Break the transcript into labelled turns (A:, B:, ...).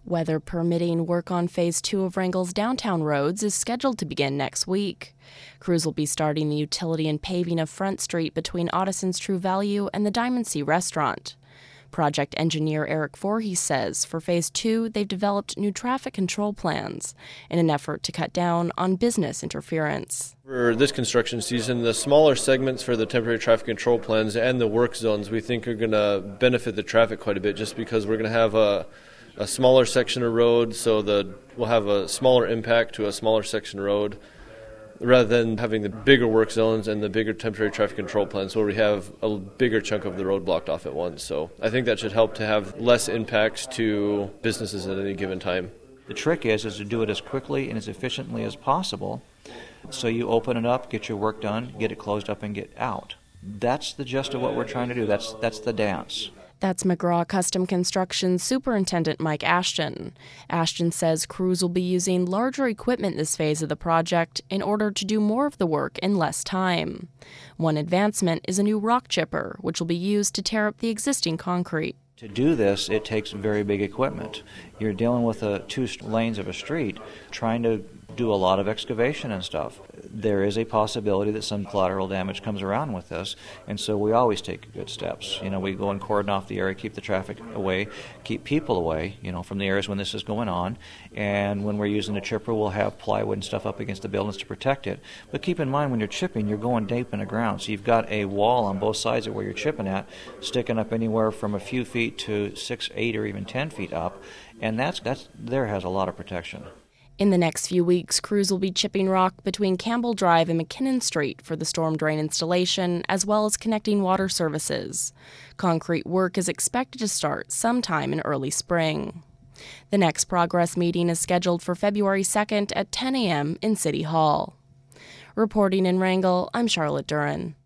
A: Weather permitting, work on Phase 2 of Wrangell's downtown roads is scheduled to begin next week. Crews will be starting the utility and paving of Front Street between Ottison's True Value and the Diamond Sea restaurant. Project engineer Eric Voorhees says for Phase 2, they've developed new traffic control plans in an effort to cut down on business interference.
B: For this construction season, the smaller segments for the temporary traffic control plans and the work zones we think are going to benefit the traffic quite a bit, just because we're going to have a smaller section of road, so we'll have a smaller impact to a smaller section of road, rather than having the bigger work zones and the bigger temporary traffic control plans where we have a bigger chunk of the road blocked off at once. So I think that should help to have less impacts to businesses at any given time.
C: The trick is to do it as quickly and as efficiently as possible, so you open it up, get your work done, get it closed up, and get out. That's the gist of what we're trying to do. That's the dance.
A: That's McGraw Custom Construction Superintendent Mike Ashton. Ashton says crews will be using larger equipment this phase of the project in order to do more of the work in less time. One advancement is a new rock chipper, which will be used to tear up the existing concrete.
C: To do this, it takes very big equipment. You're dealing with 2 lanes of a street, trying to do a lot of excavation and stuff. There is a possibility that some collateral damage comes around with this, and so we always take good steps. We go and cordon off the area, keep the traffic away, keep people away, from the areas when this is going on. And when we're using a chipper, we'll have plywood and stuff up against the buildings to protect it. But keep in mind, when you're chipping, you're going deep in the ground, so you've got a wall on both sides of where you're chipping at, sticking up anywhere from a few feet to 6, 8, or even 10 feet up, and that's there has a lot of protection.
A: In the next few weeks, crews will be chipping rock between Campbell Drive and McKinnon Street for the storm drain installation, as well as connecting water services. Concrete work is expected to start sometime in early spring. The next progress meeting is scheduled for February 2nd at 10 a.m. in City Hall. Reporting in Wrangell, I'm Charlotte Duran.